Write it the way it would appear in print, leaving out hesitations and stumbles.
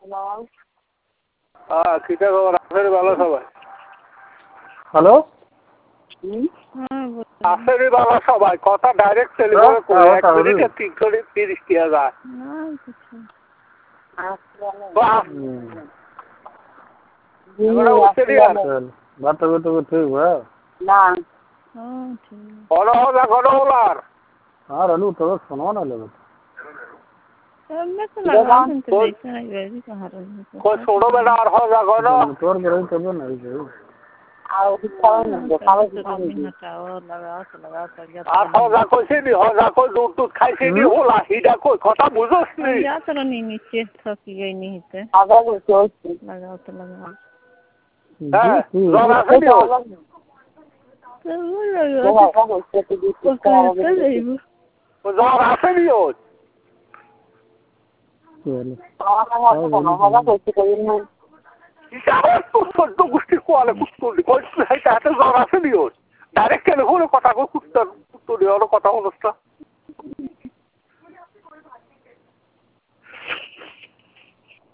হ্যাঁ কিটা খবর আছে ভালো সবাই হ্যালো আছে ভালো সবাই কথা ডাইরেক্ট টেলিফোনে করে 1 মিনিটে 330 টাকা যায় বার্তা করতে করতে না গণওলার আর আলু তো শোনো না লেগে ছোট বেটা আর হওয়া গণ তোর বেরোই তবে না আর হজা কইছে নি হজা কই দুধ দুধ খাইছে নি হোলা হিডা কই কথা বুঝছস নি या तो नहीं नीचे थकी गई नहीं थे लगाओ तो लगाओ হ্যাঁ জ্বর আছে নি জ্বর আছে নি ওর ছোট্ট গোষ্ঠী কোয়ালে কুত্তুরি কই হাতে জ্বর আছে নি ওর ডাইরেক্ট টেলিফোনে কথা কই কুত্তর কুত্তুরি ওর কথা অনুষ্ঠা